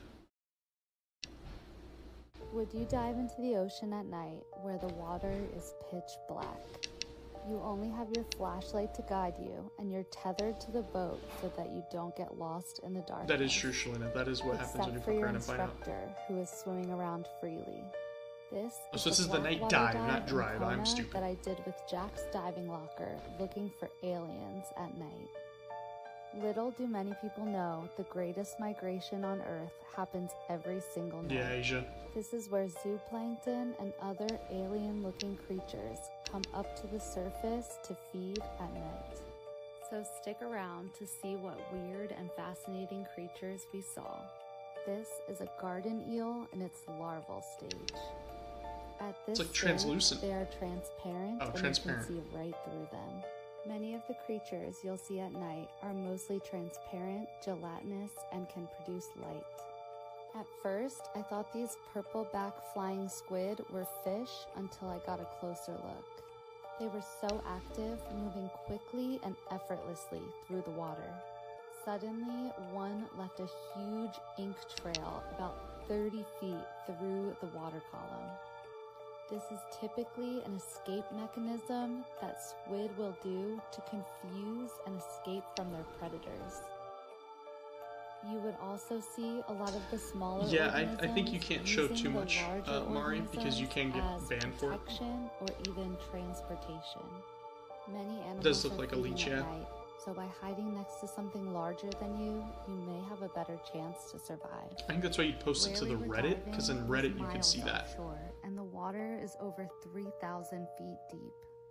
Would you dive into the ocean at night where the water is pitch black? You only have your flashlight to guide you, and you're tethered to the boat so that you don't get lost in the dark. That is true, Shalina. That is what happens when you fuck around and find out. Except for your instructor, who is swimming around freely. So this is the night dive, not drive. I'm stupid. That I did with Jack's diving locker, looking for aliens at night. Little do many people know, the greatest migration on Earth happens every single night. Yeah, Asia. This is where zooplankton and other alien-looking creatures come up to the surface to feed at night. So stick around to see what weird and fascinating creatures we saw. This is a garden eel in its larval stage. At this it's like translucent. They are transparent, and transparent. You can see right through them. Many of the creatures you'll see at night are mostly transparent, gelatinous, and can produce light. At first, I thought these purple-back flying squid were fish until I got a closer look. They were so active, moving quickly and effortlessly through the water. Suddenly, one left a huge ink trail about 30 feet through the water column. This is typically an escape mechanism that squid will do to confuse and escape from their predators. You would also see a lot of the smaller I think you can't show too much, Mari, because you can get banned for it. Or even transportation. Many animals does look like a leech, yeah. Night, so by hiding next to something larger than you, you may have a better chance to survive. I think that's why you post it to the Reddit, because in Reddit you can see that. Offshore, and the water is over 3,000 feet deep.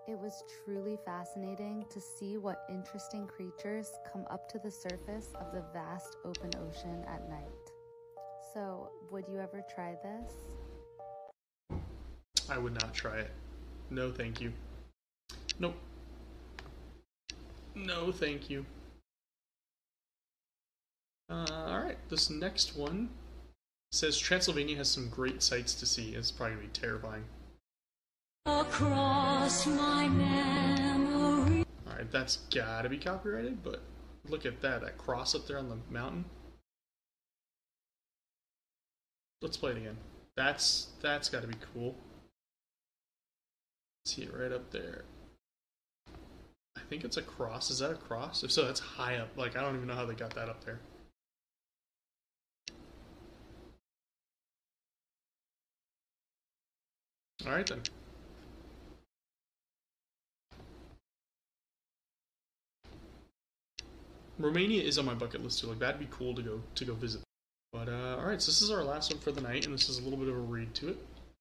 It was truly fascinating to see what interesting creatures come up to the surface of the vast open ocean at night. So, would you ever try this? I would not try it. No, thank you. Nope. No, thank you. Alright, this next one says Transylvania has some great sights to see. It's probably going to be terrifying. Across my memory. Alright, that's gotta be copyrighted, but look at that. That cross up there on the mountain. Let's play it again. That's gotta be cool. See it right up there. I think it's a cross. Is that a cross? If so, that's high up. Like, I don't even know how they got that up there. Alright then. Romania is on my bucket list too. Like, that'd be cool to go visit. But alright, so this is our last one for the night, and this is a little bit of a read to it.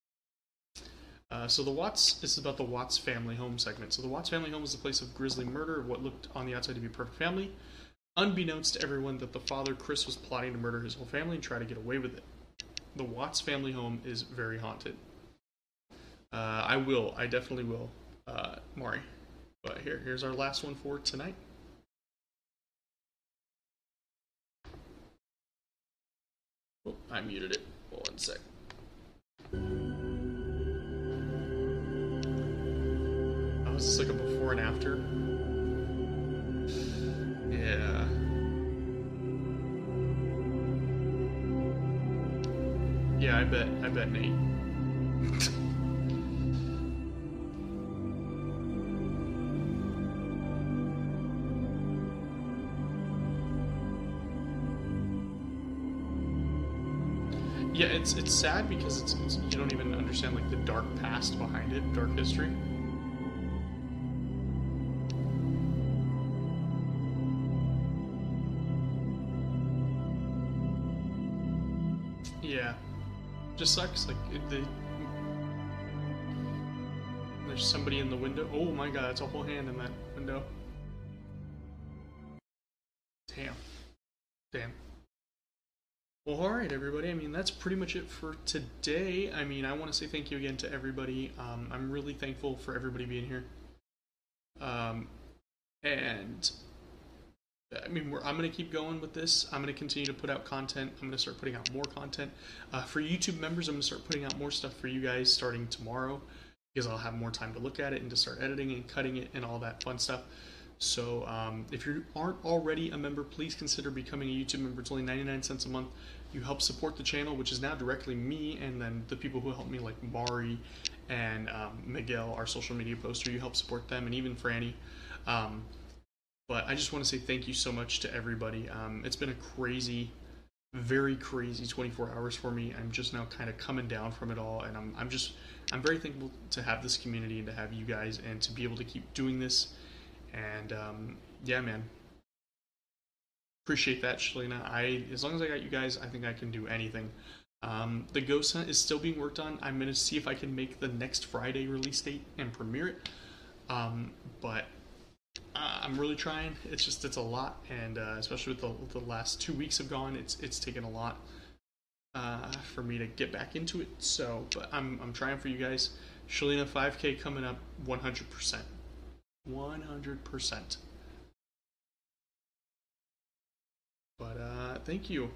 So this is about the Watts family home segment. So the Watts family home was the place of grisly murder of what looked on the outside to be a perfect family, unbeknownst to everyone that the father, Chris, was plotting to murder his whole family and try to get away with it. The Watts family home is very haunted. I definitely will, Mari. But here's our last one for tonight. Oh, I muted it. 1 sec. Oh, is this like a before and after? Yeah. Yeah, I bet Nate. Yeah, it's sad because it's you don't even understand like the dark past behind it, dark history. Yeah, just sucks. Like there's somebody in the window. Oh my god, that's a whole hand in that window. Damn. Well, alright everybody, I mean, that's pretty much it for today. I mean, I want to say thank you again to everybody. I'm really thankful for everybody being here. And, I mean, I'm going to keep going with this. I'm going to continue to put out content. I'm going to start putting out more content. For YouTube members, I'm going to start putting out more stuff for you guys starting tomorrow, because I'll have more time to look at it and to start editing and cutting it and all that fun stuff. So if you aren't already a member, please consider becoming a YouTube member. It's only 99 cents a month. You help support the channel, which is now directly me and then the people who help me, like Mari and Miguel, our social media poster. You help support them, and even Franny. But I just want to say thank you so much to everybody. It's been a crazy, very crazy 24 hours for me. I'm just now kind of coming down from it all, and I'm very thankful to have this community and to have you guys and to be able to keep doing this. And yeah, man, appreciate that, Shalina. As long as I got you guys, I think I can do anything. The Ghost Hunt is still being worked on. I'm gonna see if I can make the next Friday release date and premiere it. But I'm really trying. It's a lot, and especially with the last 2 weeks have gone, it's taken a lot for me to get back into it. So, but I'm trying for you guys. Shalina 5K coming up, 100%. 100%. But thank you.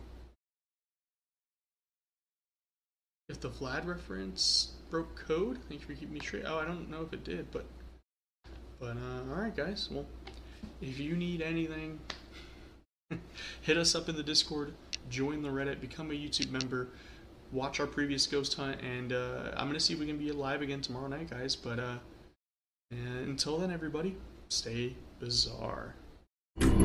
If the Vlad reference broke code, thank you for keeping me straight. Oh, I don't know if it did, but alright guys, well, if you need anything, hit us up in the Discord, join the Reddit, become a YouTube member, watch our previous Ghost Hunt, and I'm gonna see if we can be live again tomorrow night, guys. But and until then, everybody, stay bizarre.